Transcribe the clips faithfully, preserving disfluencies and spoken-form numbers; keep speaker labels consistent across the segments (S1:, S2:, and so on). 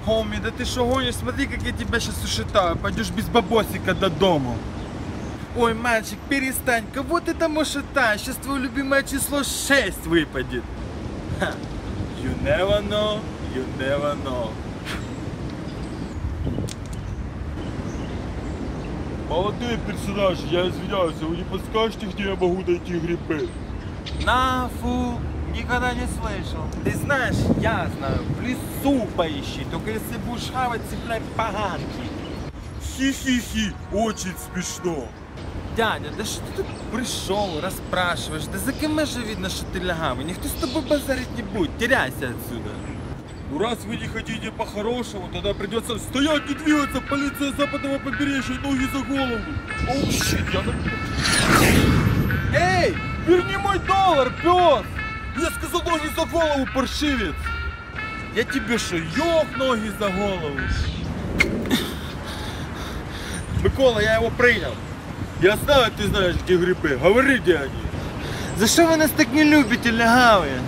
S1: Хоми, да ты шо гонишь? Смотри, как я тебя сейчас ушатаю. Пойдешь без бабосика до дому. Ой, мальчик, перестань. Кого ты там ушатаешь? Сейчас твое любимое число шесть выпадет. Ха. You never know, you never know. Молодые персонажи, я извиняюсь, вы не подскажете, где я могу найти грибы? На, фу, никогда не слышал. Ты знаешь, я знаю, в лесу поищи, только если будешь хавать, цепляй поганки. Хи-хи-хи, очень смешно. Дядя, да что ты тут пришел, расспрашиваешь? Да за кем же видно, что ты лягавый? Никто с тобой базарить не будет, теряйся отсюда. Ну раз вы не хотите по-хорошему, тогда придется стоять, не двигаться, полиция западного побережья, ноги за голову. Оу, щит, я на... Эй, верни мой доллар, пес! Я сказал, ноги за голову, паршивец! Я тебе что, ёх, ноги за голову? Микола, я его принял. Я знаю, ты знаешь, где грибы. Говори, где они. За что вы нас так не любите, лягавые?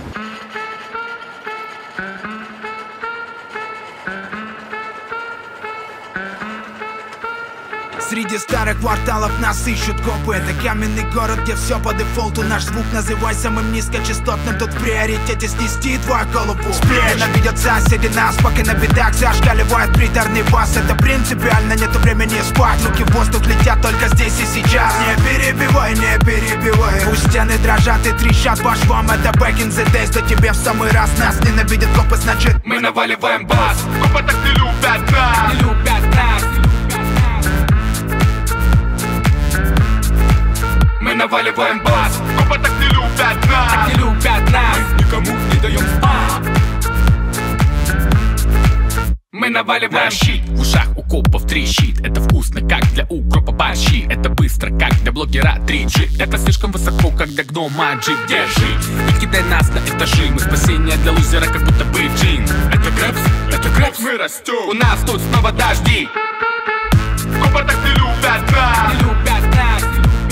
S2: Среди старых кварталов нас ищут копы. Это каменный город, где все по дефолту. Наш звук называй самым низкочастотным. Тут в приоритете снести твою голову. Ненавидят соседи нас, пока на бедах зашкаливает приторный бас. Это принципиально, нету времени спать. Руки в воздух летят только здесь и сейчас. Не перебивай, не перебивай. Пусть стены дрожат и трещат по швам. Это back in the days, да тебе в самый раз. Нас ненавидят копы, значит мы наваливаем бас. Копы так не любят нас, не любят нас. Мы наваливаем бас. Копы так не любят нас, так не любят нас. Мы никому не даем спать. Мы наваливаем щит. В ушах у копов трещит. Это вкусно, как для укропа борщи. Это быстро, как для блогера три джи. Это слишком высоко, как для гнома джип. Держи, не кидай нас на этажи. Мы спасение для лузера, как будто бы джин. Это грэпс, это грэпс. Мы растем. У нас тут снова дожди. Копы так не любят нас, не любят нас.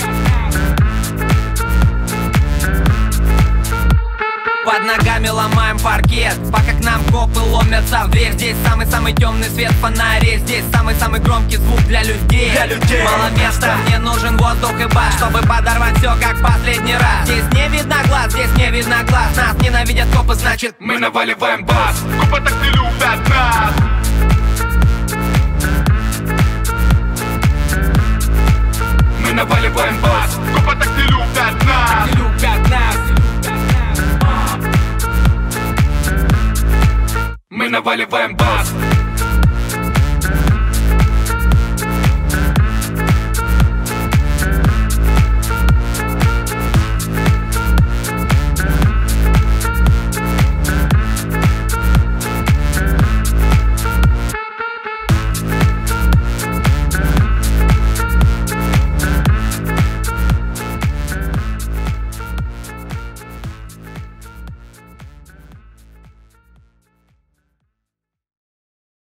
S3: Под ногами ломаем паркет, пока к нам копы ломятся в дверь. Здесь самый-самый темный свет фонарей. Здесь самый-самый громкий звук для людей.
S2: Для людей.
S3: Мало места, мне нужен воздух и бас, чтобы подорвать все как последний раз. Здесь не видно глаз, здесь не видно глаз. Нас ненавидят копы, значит
S2: мы наваливаем бас. Копы так не любят нас. Мы наваливаем бас. Копы так не любят нас, не любят нас. Мы наваливаем бас.